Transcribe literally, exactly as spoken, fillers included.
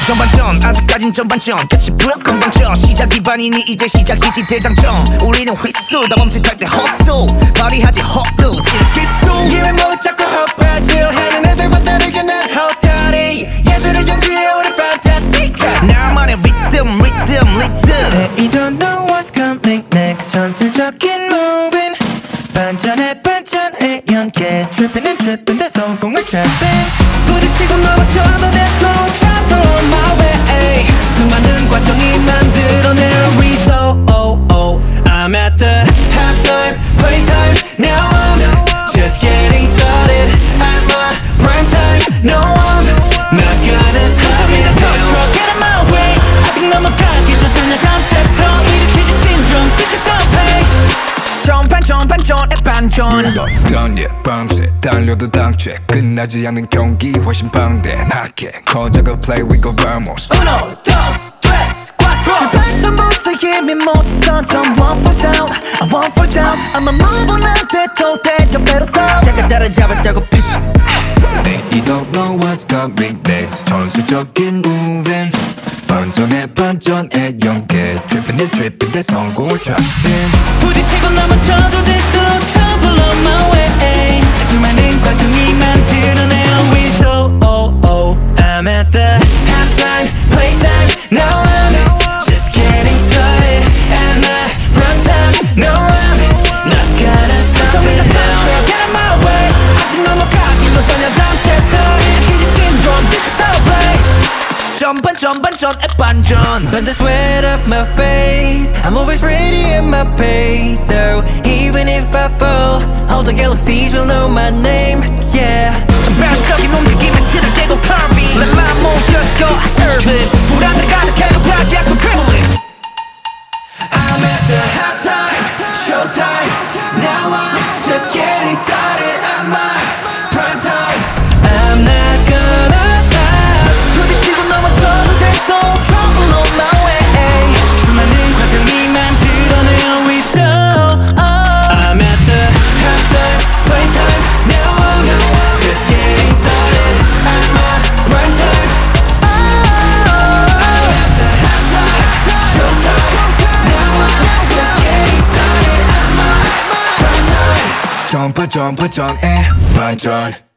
전반전 아직까진 전반전 끝이 불건방져 시작이 반이니 이제 시작이지 대장전 우리는 휘수 다 멈칫할 때 헛소 발휘하지 헛루 기수 기회 모두 잡고 헛발질 하는 애들과 다르게 난 헛다리 예술의 경지에 우리 fantastic 나만의 리듬 리듬 리듬 You don't know what's coming next 전술적인 moving 반전에 반전에 연계 Tripping and tripping 내 성공을 trapping 부딪히고 넘어져도 there's no trouble on my way 수많은 과정이 만들어낸 result oh, oh. I'm at the halftime playtime Now I'm just getting started At my prime time No I'm not gonna stop me now Get in my way 아직 넘어가기도 전혀 감체터 일으키지 syndrome This is our pay 전반 전반전에 반전 넌 옛 밤새 달려도 당최 끝나지 않는 경기 훨씬 방대하게 거저가 play we go vamos Uno, dos, tres, cuatro 출발선부터 힘이 모두 전 one fall down I won't fall down I'ma move on 안 돼도 때려 배로 down 잠깐 따라잡았다고 피시 네, you don't know what's coming next 전술적인 moving 반전에 반전에 연계 Tripping and tripping 내 성공을 trapping 부딪히고 넘어져도 there's no trouble on my way 수많은 과정이 만들어낸 whistle oh, oh. I'm at the halftime playtime Now I'm just getting started At my prime time No I'm not gonna stop it now Get in my way 아직 넘어가기도 전혀 다음 chapter 일으키지 syndrome This is our play 전반 전반전에 반전 Burn the sweat off my face I'm always ready at my pace So even if I fall All the galaxies will know my name Yeah 전반적인 움직임에 틀을 깨고 curvy Let my move just go I serve it 불안을 가득해도 가지 않고 dribble it I'm at the halftime Showtime Now I'm just getting started At my prime time I'm not gonna stop 부딪히고 넘어져도 there's no trouble on my way 수많은 과정이 만들어낸 whistle oh. I'm at the halftime playtime Now I'm just getting started At my prime time oh. I'm at the halftime showtime Now I'm just getting started At my prime time 전반전 반전에 반전